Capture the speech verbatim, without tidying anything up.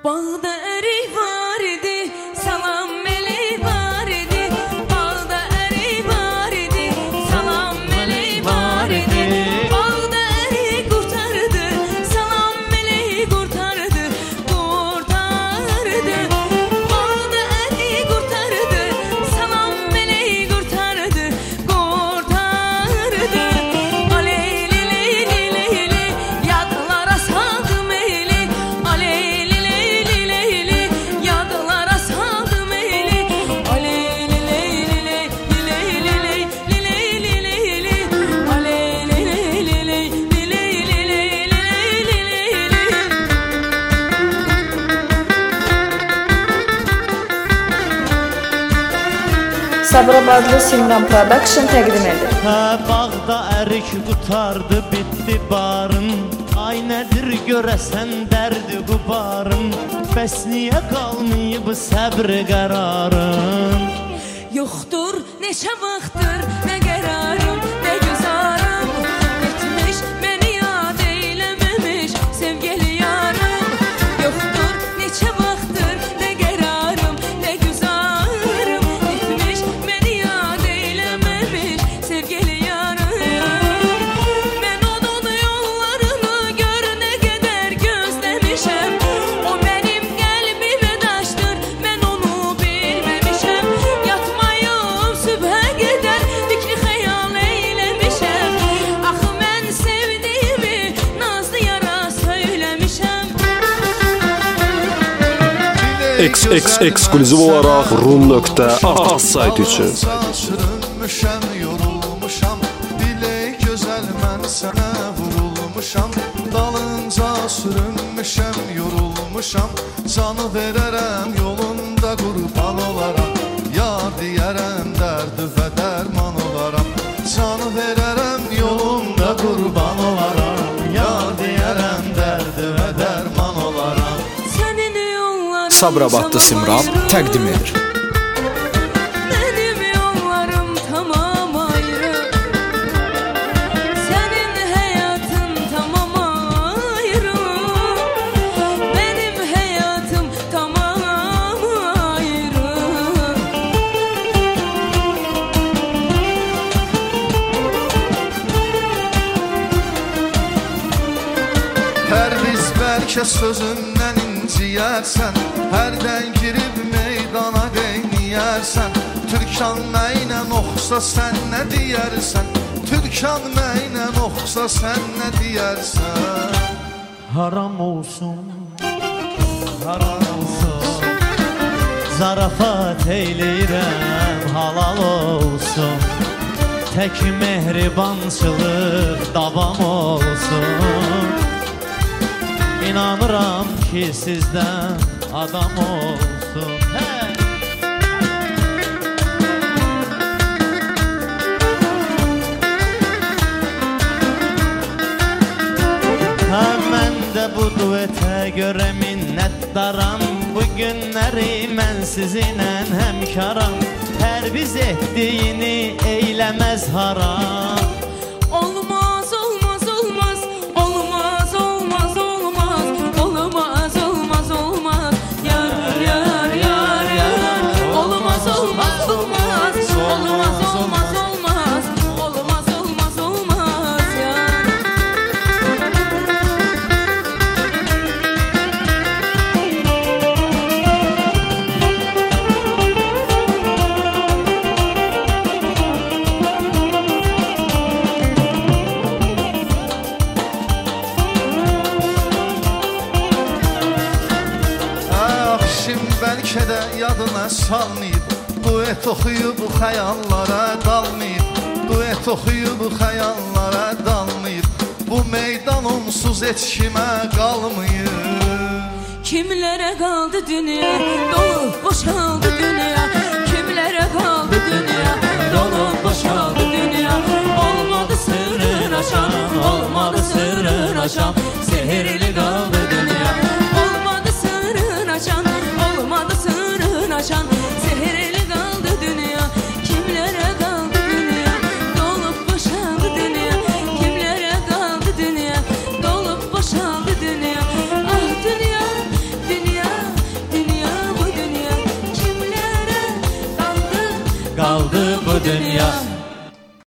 Bağda erik var idi, salam meleği var idi. Bağda erik var idi, salam meleği var idi. Bağda erik kurtardı, salam meleği kurtardı, kurtardı. Bağda erik kurtardı, salam meleği kurtardı, kurtardı. Aleyli leyli leyli, yadlara saldım eyli. Aleyli leyli leyli, yadlara saldım eyli. Aleyli leyli leyli leyli leyli leyli leyli. Aleyli leyli leyli leyli leyli leyli. Sabirabadlı Simran Production təqdim edir. Hə, bağda ərik qutardı, bitdi barın. Ay nədir görəsən dərdi bu barın. Bəs niyə qalmayıb səbr qərarın? Yoxdur neçə vaxtdır nə qərarım, nə güzarım. Etmiş məni yad eyləməmiş sevgili yarım. Yoxdur neçə vaxtdır nə qərarım, nə güzarım. Etmiş məni yad eyləməmiş sevgili yarım. Mən onun yollarını gör nə qədər gözləmişəm. O mənim qəlbimə daşdır, mən onu bilməmişəm. Yatmayıb sübhə qədər fikri xəyal eyləmişəm. Axı mən sevdiyimi nazlı yara söyləmişəm. X X ekskluziv olaraq rum nöqtə az sayt üçün. Sürünmüşəm, yorulmuşam, bilək gözəl mən sənə vurulmuşam. Dalınca sürünmüşəm, yorulmuşam, canı verərəm yolunda qurban olaram. Yar deyərəm dərdi və dərman olaram. Canı verərəm yolunda qurban olaram. Yar deyərəm dərdi və dərman olaram. Sənin yolların Sabirabadlı Simran təqdim edir. Benim yollarım tamam ayrı. Senin hayatın tamam ayrı. Benim hayatım tamam ayrı. Hər biz bəlkə sözündən inciyərsən, hərdən girib meydana qeyniyərsən. Türkan mənə oxsa sən nə deyərsən? Türkan mənə oxsa sən nə deyərsən? Haram olsun, haram olsun. Zarafat eyləyirəm, halal olsun. Tək mehribançılıq davam olsun. İnanıram ki sizdən adam olsun. Hey! Hə, mən də bu duetə görə minnətdaram. Bu günləri mən sizinlə həmkaram. Hər biz etdiyini eyləməz haram. Olmaz olmaz olmaz. Olmaz olmaz olmaz. Olmaz olmaz olmaz. Yar yar yar yar. Olmaz olmaz olmaz. Olmaz olmaz olmaz. Olmaz olmaz olmaz yar. Akşim bəlkə də yadına salmayıb, duet oxuyub xəyallara dalmayıb. Duet oxuyub xəyallara dalmayıb. Bu meydan onsuz heç kimə qalmayıb. Kimlərə qaldı dünya, dolub boşaldı dünya. Kimlərə qaldı dünya, dolub boşaldı dünya. Olmadı sırrın aşan, olmadı sırrın aşan. Sehirli qaldı dünya. Olmadı sırrın aşan, olmadı sırrın aşan. Sehirli qaldı dünya. Kimlərə qaldı dünya, dolub boşaldı dünya. Kimlərə qaldı dünya, dolub boşaldı dünya. Ah dünya, dünya. kaldı bu dünya.